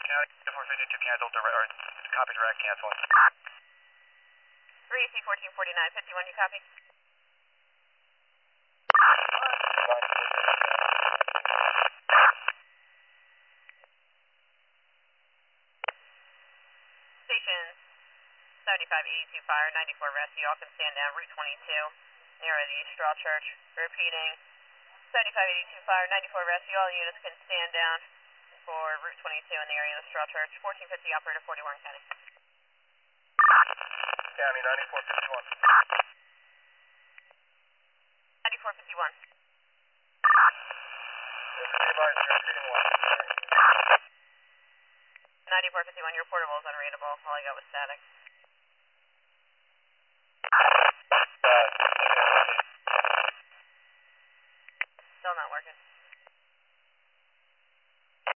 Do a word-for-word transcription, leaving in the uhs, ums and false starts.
County, four fifty-two cancel, direct, or copy direct, canceling. three A C fourteen forty-nine fifty-one, you copy? Station seventy-five eighty-two fire, ninety-four rescue, all can stand down, Route twenty-two, near the Straw Church. Repeating, seventy-five eighty-two fire, ninety-four rescue, all units can stand down for Route twenty-two in the area of the Straw Church. fourteen fifty operator, forty Warren County. County, ninety-four fifty-one. ninety-four fifty-one. ninety-four fifty-one, your portable is unreadable. All I got was static.